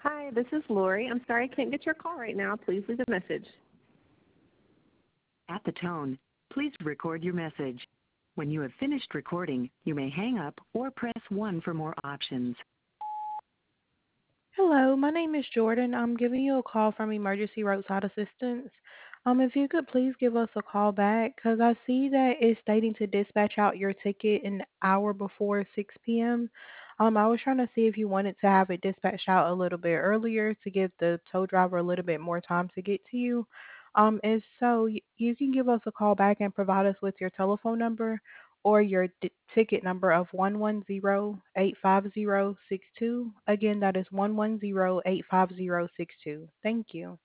Hi, this is Lori. I'm sorry I can't get your call right now. Please leave a message. At the tone, please record your message. When you have finished recording, you may hang up or press 1 for more options. Hello, my name is Jordan. I'm giving you a call from Emergency Roadside Assistance. If you could please give us a call back, because I see that it's stating to dispatch out your ticket an hour before 6 p.m. I was trying to see if you wanted to have it dispatched out a little bit earlier to give the tow driver a little bit more time to get to you. If so, you can give us a call back and provide us with your telephone number or your ticket number of 110-85062. Again, that is 110-85062. Thank you.